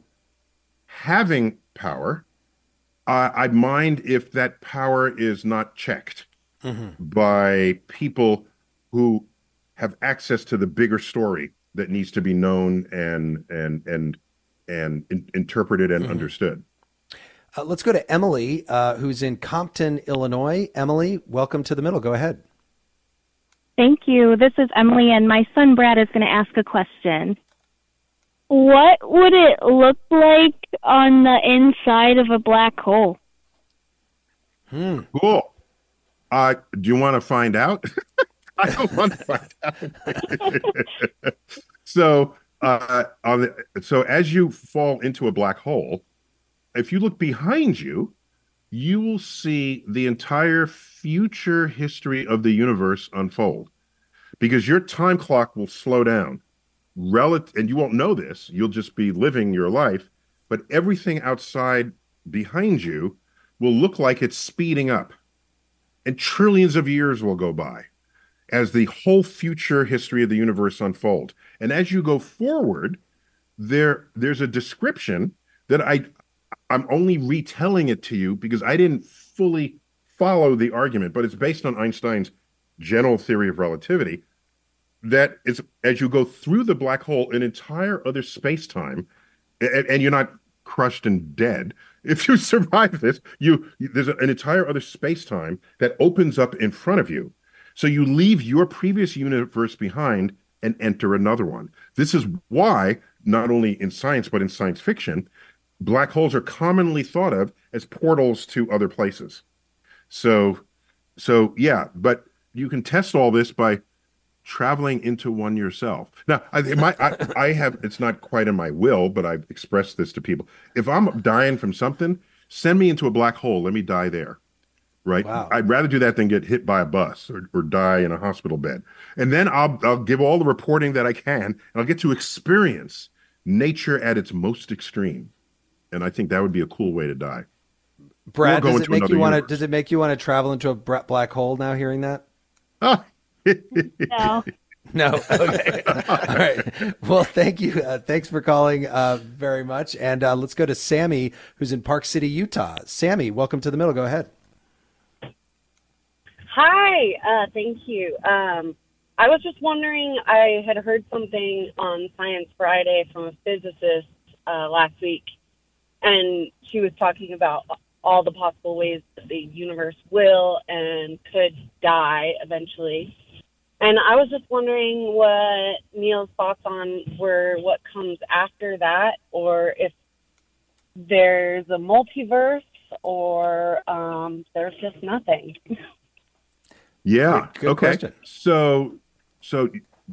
having power. Uh, I mind if that power is not checked mm-hmm. by people who have access to the bigger story that needs to be known and and and and in, interpreted and mm-hmm. understood. Uh, let's go to Emily, uh, who's in Compton, Illinois. Emily, welcome to The Middle. Go ahead. Thank you. This is Emily, and my son Brad is going to ask a question. What would it look like on the inside of a black hole? Hmm. Cool. Uh, do you want to find out? I don't want to find out. so, uh, on the, so as you fall into a black hole, if you look behind you, you will see the entire future history of the universe unfold, because your time clock will slow down. Relative, and you won't know this, you'll just be living your life, but everything outside behind you will look like it's speeding up, and trillions of years will go by as the whole future history of the universe unfolds. And as you go forward, there there's a description that I I'm only retelling it to you because I didn't fully follow the argument, but it's based on Einstein's general theory of relativity. That is, as you go through the black hole, an entire other space-time, and, and you're not crushed and dead. If you survive this, you there's an entire other space-time that opens up in front of you. So you leave your previous universe behind and enter another one. This is why, not only in science, but in science fiction, black holes are commonly thought of as portals to other places. So, so yeah, but you can test all this by traveling into one yourself. Now, I, my, I, I have, it's not quite in my will, but I've expressed this to people. If I'm dying from something, send me into a black hole. Let me die there. Right. Wow. I'd rather do that than get hit by a bus or, or die in a hospital bed. And then I'll, I'll give all the reporting that I can, and I'll get to experience nature at its most extreme. And I think that would be a cool way to die. Brad, Or go does it into make you another want to, universe. does it make you want to travel into a bra- black hole now hearing that? Oh. No. No. Okay. All right. Well, thank you. Uh, thanks for calling uh, very much. And uh, let's go to Sammy, who's in Park City, Utah. Sammy, welcome to the middle. Go ahead. Hi, uh, thank you. Um, I was just wondering, I had heard something on Science Friday from a physicist uh, last week, and she was talking about all the possible ways that the universe will and could die eventually. And I was just wondering what Neil's thoughts on were what comes after that, or if there's a multiverse, or um, there's just nothing. Yeah. Good- good okay. question. So, so,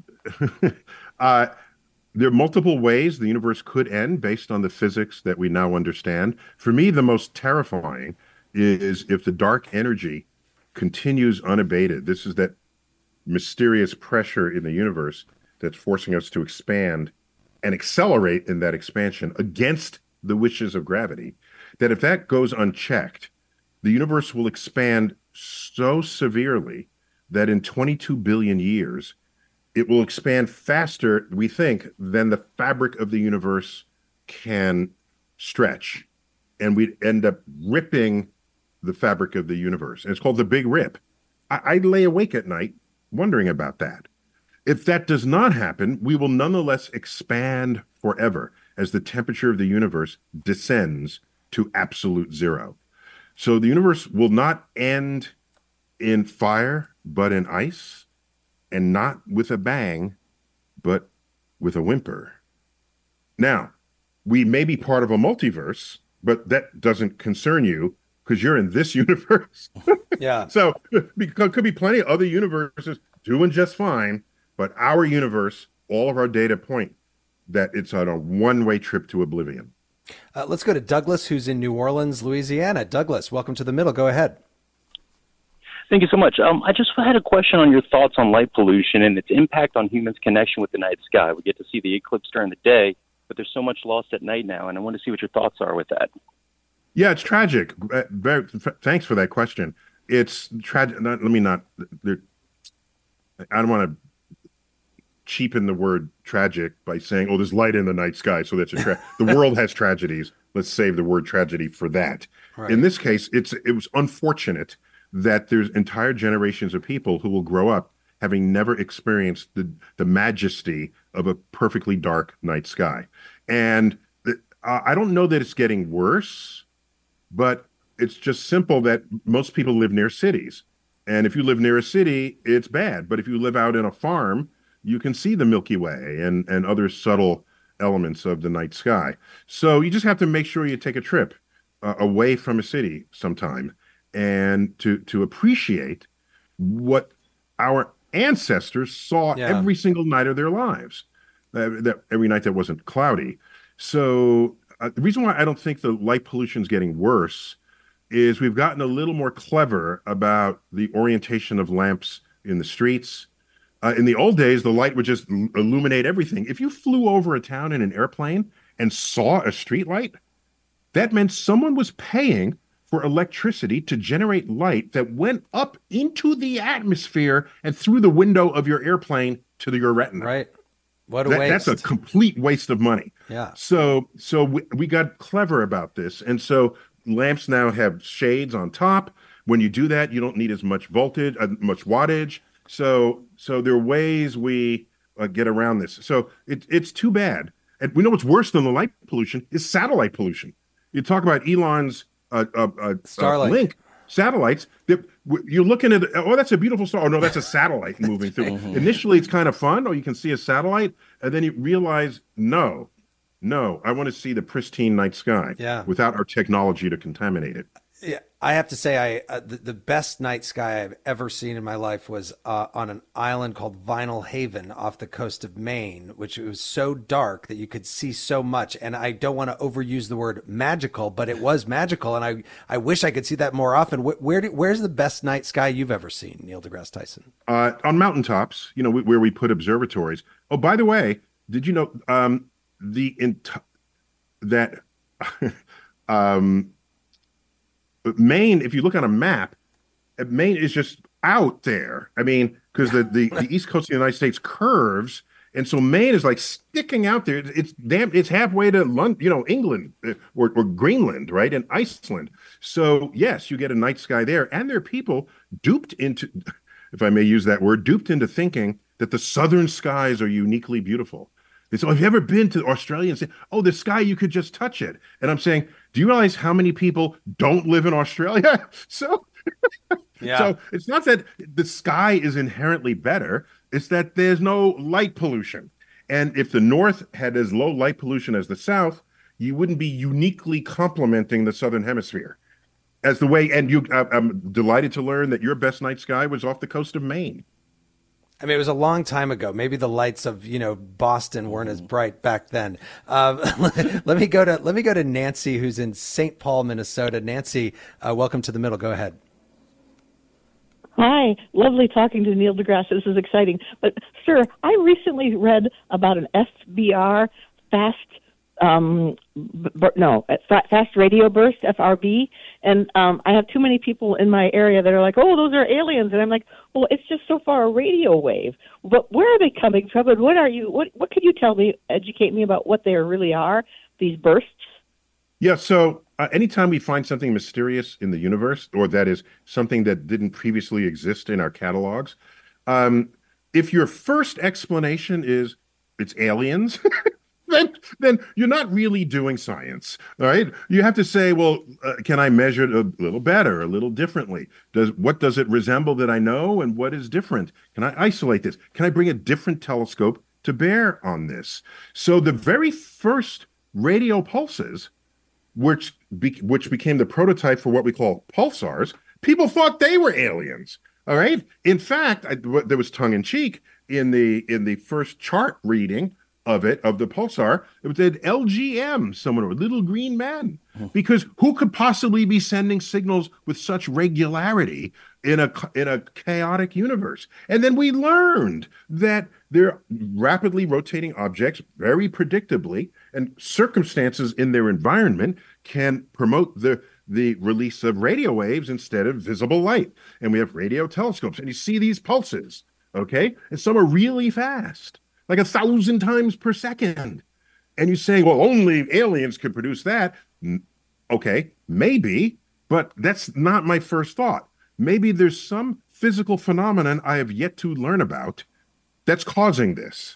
uh, there are multiple ways the universe could end based on the physics that we now understand. For me, the most terrifying is if the dark energy continues unabated. This is that mysterious pressure in the universe that's forcing us to expand and accelerate in that expansion against the wishes of gravity. That if that goes unchecked, the universe will expand so severely that in twenty-two billion years, it will expand faster, we think, than the fabric of the universe can stretch. And we'd end up ripping the fabric of the universe. And it's called the Big Rip. I, I lay awake at night wondering about that. If that does not happen, we will nonetheless expand forever as the temperature of the universe descends to absolute zero. So the universe will not end in fire, but in ice, and not with a bang, but with a whimper. Now, we may be part of a multiverse, but that doesn't concern you because you're in this universe. Yeah. So because could be plenty of other universes doing just fine, but our universe, all of our data point that it's on a one-way trip to oblivion. Uh, let's go to Douglas, who's in New Orleans, Louisiana. Douglas, welcome to the middle. Go ahead. Thank you so much. Um, I just had a question on your thoughts on light pollution and its impact on humans' connection with the night sky. We get to see the eclipse during the day, but there's so much lost at night now, and I want to see what your thoughts are with that. Yeah, it's tragic. Uh, very, f- thanks for that question. It's tragic. Let me not. There, I don't want to cheapen the word tragic by saying, "Oh, there's light in the night sky," so that's a tra- the world has tragedies. Let's save the word tragedy for that. Right. In this case, it's it was unfortunate that there's entire generations of people who will grow up having never experienced the the majesty of a perfectly dark night sky. And uh, I don't know that it's getting worse, but it's just simple that most people live near cities. And if you live near a city, it's bad. But if you live out in a farm, you can see the Milky Way and, and other subtle elements of the night sky. So you just have to make sure you take a trip uh, away from a city sometime and to, to appreciate what our ancestors saw Yeah. every single night of their lives, uh, that every night that wasn't cloudy. So uh, the reason why I don't think the light pollution is getting worse is we've gotten a little more clever about the orientation of lamps in the streets. Uh, in the old days, the light would just l- illuminate everything. If you flew over a town in an airplane and saw a street light, that meant someone was paying for electricity to generate light that went up into the atmosphere and through the window of your airplane to the, your retina. Right. What a That- waste. That's a complete waste of money. Yeah. So so we, we got clever about this. And so lamps now have shades on top. When you do that, you don't need as much voltage, uh, much wattage. So, so there are ways we uh, get around this. So it, it's too bad. And we know what's worse than the light pollution is satellite pollution. You talk about Elon's uh, uh, uh, Starlink. Uh, link satellites. That you're looking at. Oh, that's a beautiful star. Oh no, that's a satellite moving through. Mhm. Initially, it's kind of fun. Oh, you can see a satellite, and then you realize, no, no, I want to see the pristine night sky. Yeah. Without our technology to contaminate it. Yeah, I have to say, I uh, the, the best night sky I've ever seen in my life was uh, on an island called Vinyl Haven off the coast of Maine, which it was so dark that you could see so much. And I don't want to overuse the word magical, but it was magical, and I I wish I could see that more often. Where, where do, where's the best night sky you've ever seen, Neil deGrasse Tyson? Uh, on mountaintops, you know, where we put observatories. Oh, by the way, did you know um, the ent- that um. Maine, if you look on a map, Maine is just out there. I mean, because the, the, the east coast of the United States curves, and so Maine is like sticking out there. It's damn, it's halfway to London, you know, England or, or Greenland, right, and Iceland. So yes, you get a night sky there, and there are people duped into, if I may use that word, duped into thinking that the southern skies are uniquely beautiful. They say, oh, have you ever been to Australia and say, oh, the sky, you could just touch it? And I'm saying, do you realize how many people don't live in Australia? so, Yeah. so it's not that the sky is inherently better. It's that there's no light pollution. And if the North had as low light pollution as the South, you wouldn't be uniquely complementing the Southern Hemisphere. As the way, and you, uh, I'm delighted to learn that your best night sky was off the coast of Maine. I mean, it was a long time ago. Maybe the lights of, you know, Boston weren't as bright back then. Um, let me go to let me go to Nancy, who's in Saint Paul, Minnesota. Nancy, uh, welcome to the middle. Go ahead. Hi, lovely talking to Neil deGrasse. This is exciting. But, sir, I recently read about an F B R fast, um, b- b- no, fa- fast radio burst, F R B, and um, I have too many people in my area that are like, oh, those are aliens, and I'm like, well, it's just so far a radio wave. But where are they coming from, and what are you? What what could you tell me, educate me about what they really are? These bursts. Yeah, so uh, anytime we find something mysterious in the universe, or that is something that didn't previously exist in our catalogs, um, if your first explanation is it's aliens, then then you're not really doing science, all right? You have to say, well, uh, can I measure it a little better, a little differently? Does what does it resemble that I know, and what is different? Can I isolate this? Can I bring a different telescope to bear on this? So the very first radio pulses, which be, which became the prototype for what we call pulsars, people thought they were aliens. All right. In fact, I, there was tongue in cheek in the in the first chart reading of it of the pulsar. It said L G M, someone or little green man, because who could possibly be sending signals with such regularity in a in a chaotic universe? And then we learned that they're rapidly rotating objects very predictably, and circumstances in their environment can promote the the release of radio waves instead of visible light. And we have radio telescopes, and you see these pulses, okay? And some are really fast, like a thousand times per second. And you say, well, only aliens could produce that. Okay, maybe, but that's not my first thought. Maybe there's some physical phenomenon I have yet to learn about that's causing this.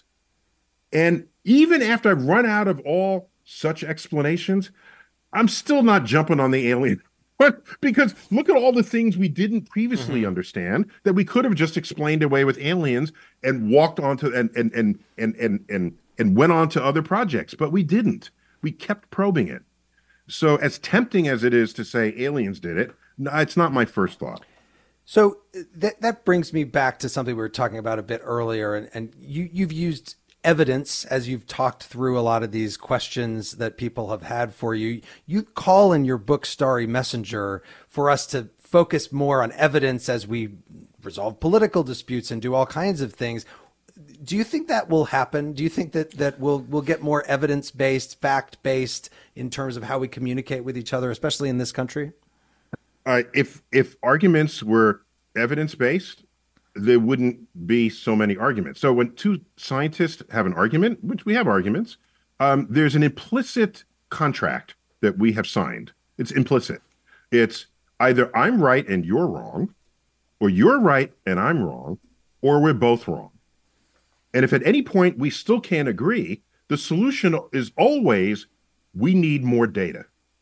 And even after I've run out of all such explanations, I'm still not jumping on the alien. But because look at all the things we didn't previously mm-hmm. understand that we could have just explained away with aliens and walked onto and and and and and and, and went on to other projects, but we didn't. We kept probing it. So as tempting as it is to say aliens did it, no, it's not my first thought. So that that brings me back to something we were talking about a bit earlier, and, and you you've used evidence as you've talked through a lot of these questions that people have had for you. You call in your book Starry Messenger for us to focus more on evidence as we resolve political disputes and do all kinds of things. Do you think that will happen? Do you think that that we'll we'll get more evidence-based, fact-based in terms of how we communicate with each other, especially in this country? Uh, if if arguments were evidence-based, there wouldn't be so many arguments. So when two scientists have an argument, which we have arguments, um, there's an implicit contract that we have signed. It's implicit. It's Either I'm right and you're wrong, or you're right and I'm wrong, or we're both wrong. And if at any point we still can't agree, the solution is always we need more data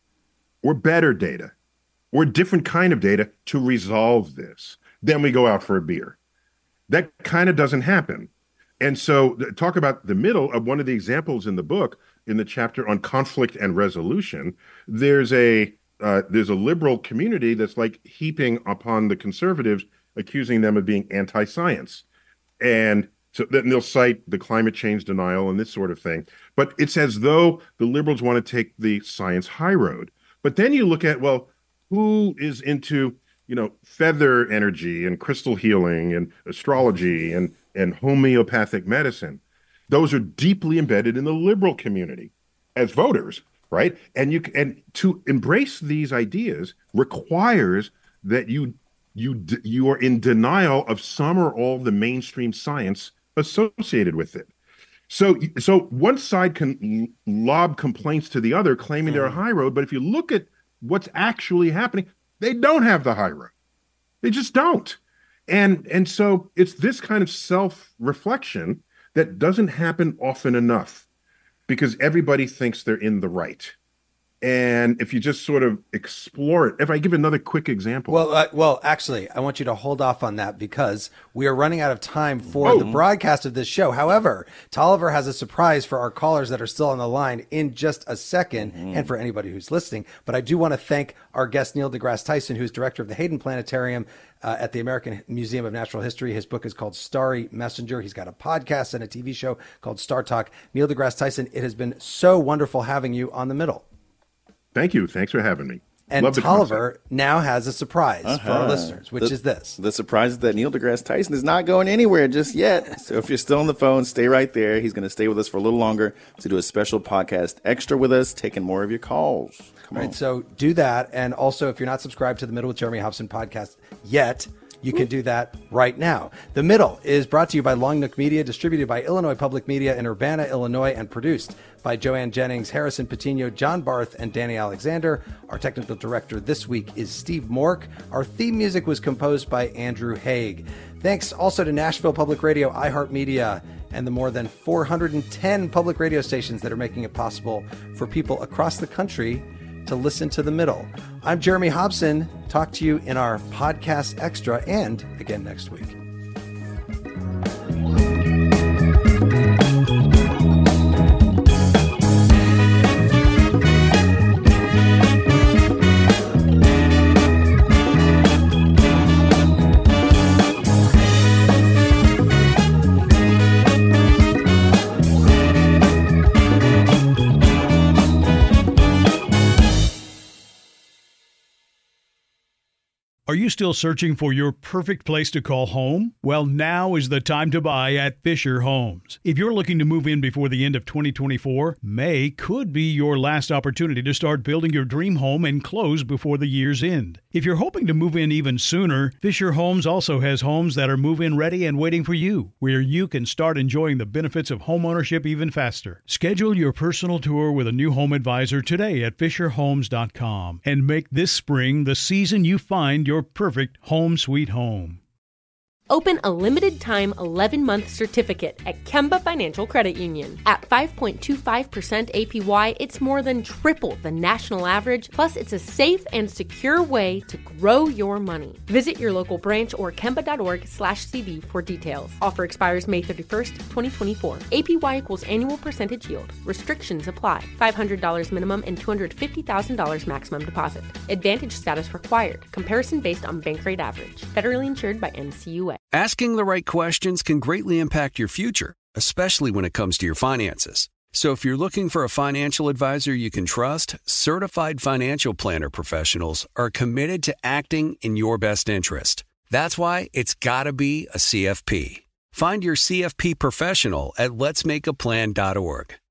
or better data or a different kind of data to resolve this. Then we go out for a beer. That kind of doesn't happen. And so talk about the middle of one of the examples in the book, in the chapter on conflict and resolution, there's a uh, there's a liberal community that's like heaping upon the conservatives, accusing them of being anti-science. And so then they'll cite the climate change denial and this sort of thing. But it's as though the liberals want to take the science high road. But then you look at, well, who is into, you know, feather energy and crystal healing and astrology and, and homeopathic medicine? Those are deeply embedded in the liberal community as voters, right? And you and to embrace these ideas requires that you you you are in denial of some or all the mainstream science associated with it. So so one side can lob complaints to the other, claiming they're a high road, but if you look at what's actually happening, they don't have the high road. They just don't. And and so it's this kind of self-reflection that doesn't happen often enough because everybody thinks they're in the right. And if you just sort of explore it, if I give another quick example. Well, uh, well, actually, I want you to hold off on that because we are running out of time for Oh. the broadcast of this show. However, Tolliver has a surprise for our callers that are still on the line in just a second and for anybody who's listening. But I do want to thank our guest, Neil deGrasse Tyson, who's director of the Hayden Planetarium uh, at the American Museum of Natural History. His book is called Starry Messenger. He's got a podcast and a T V show called Star Talk. Neil deGrasse Tyson, it has been so wonderful having you on The Middle. Thank you. Thanks for having me. And Love the Tolliver now has a surprise Uh-huh. for our listeners, which The- is this. The surprise is that Neil deGrasse Tyson is not going anywhere just yet. So if you're still on the phone, stay right there. He's going to stay with us for a little longer to do a special podcast extra with us, taking more of your calls. Come All on. right, so do that. And also, if you're not subscribed to the Middle with Jeremy Hobson podcast yet, you can do that right now. The Middle is brought to you by Long Nook Media, distributed by Illinois Public Media in Urbana, Illinois, and produced by Joanne Jennings, Harrison Patino, John Barth, and Danny Alexander. Our technical director this week is Steve Mork. Our theme music was composed by Andrew Haig. Thanks also to Nashville Public Radio, iHeartMedia, and the more than four hundred ten public radio stations that are making it possible for people across the country to listen to The Middle. I'm Jeremy Hobson. Talk to you in our podcast extra and again next week. Are you still searching for your perfect place to call home? Well, now is the time to buy at Fisher Homes. If you're looking to move in before the end of twenty twenty-four, May could be your last opportunity to start building your dream home and close before the year's end. If you're hoping to move in even sooner, Fisher Homes also has homes that are move-in ready and waiting for you, where you can start enjoying the benefits of homeownership even faster. Schedule your personal tour with a new home advisor today at fisher homes dot com and make this spring the season you find your perfect home sweet home. Open a limited-time eleven-month certificate at Kemba Financial Credit Union. At five point two five percent A P Y, it's more than triple the national average, plus it's a safe and secure way to grow your money. Visit your local branch or kemba.org slash CD for details. Offer expires May thirty-first, twenty twenty-four. A P Y equals annual percentage yield. Restrictions apply. five hundred dollars minimum and two hundred fifty thousand dollars maximum deposit. Advantage status required. Comparison based on bank rate average. Federally insured by N C U A. Asking the right questions can greatly impact your future, especially when it comes to your finances. So if you're looking for a financial advisor you can trust, certified financial planner professionals are committed to acting in your best interest. That's why it's got to be a C F P. Find your C F P professional at lets make a plan dot org.